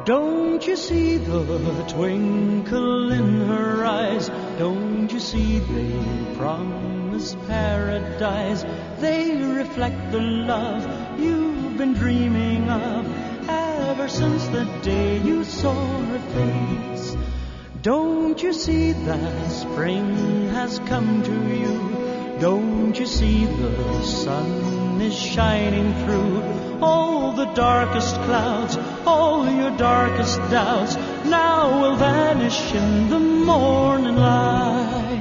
Don't you see the twinkle in her eyes? Don't you see they promise paradise? They reflect the love you've been dreaming of ever since the day you saw her face. Don't you see that spring has come to you? Don't you see the sun is shining through? All the darkest clouds, all your darkest doubts now will vanish in the morning light.